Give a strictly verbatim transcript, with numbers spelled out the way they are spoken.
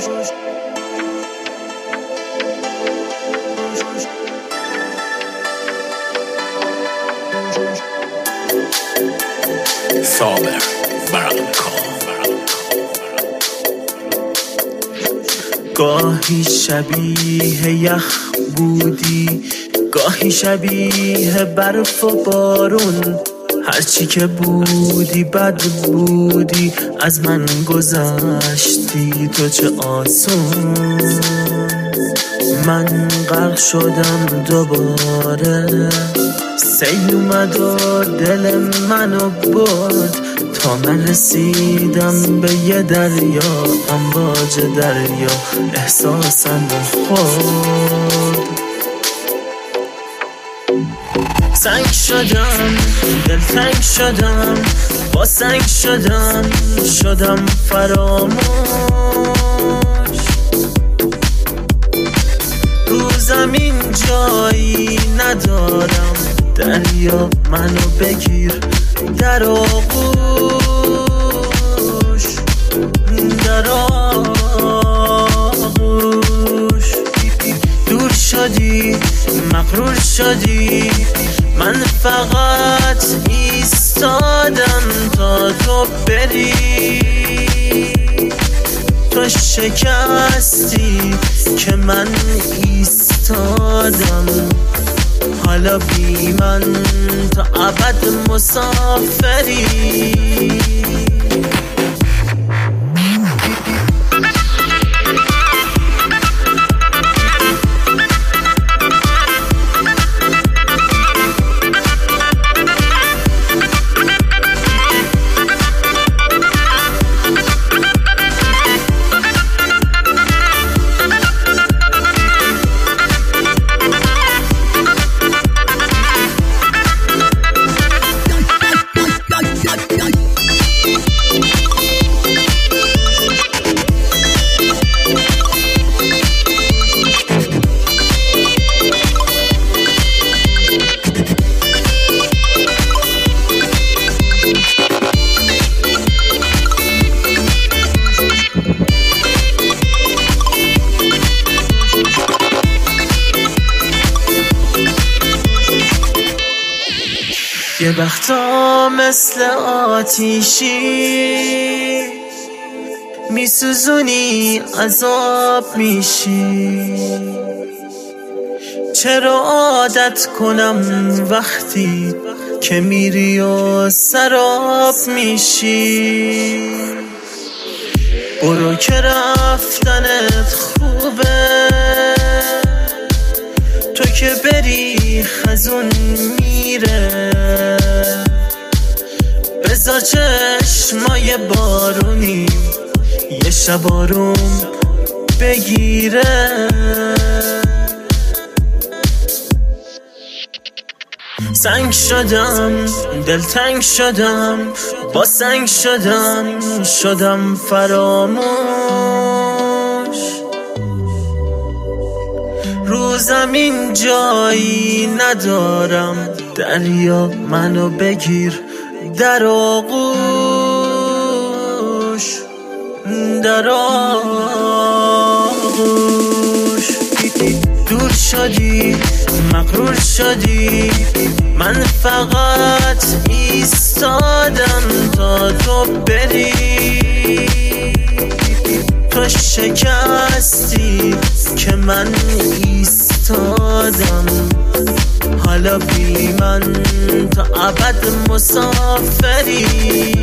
صابر برام کار. گاهی شبیه یخ بودی، گاهی شبیه برف و بارون، هرچی که بودی بد بودی، از من گذشتی تو چه آسون. من غرق شدم دوباره، سیل اومد و دل منو برد، تا من رسیدم به یه دریا، امواج دریا احساسم رو خورد. سنگ شدم، دلتنگ شدم، با سنگ شدم، شدم فراموش. رو زمین جایی ندارم، دریا منو بگیر در آغوش، در آغوش. دور شدی، مغرور شدی، من فقط ایستادم تا تو بری. تو شکستی که من ایستادم، حالا بی من تا ابد مسافری. یه وقتا مثل آتیشی میسوزونی، عذاب میشی. چرا عادت کنم وقتی که میری و سراب میشی؟ برو که رفتنت خوبه، تو که بری خزون میره. بذار چشمای بارونی یه شب آروم بگیره. سنگ شدم، دلتنگ شدم، با سنگ شدم، شدم فراموش. رو زمین جایی ندارم، دریا منو بگیر در آغوش، در آغوش. دور شدی، مغرور شدی، من فقط ایستادم تا تو بری. تو شکستی که من ایستادم، حالا بی من تا ابد مسافری.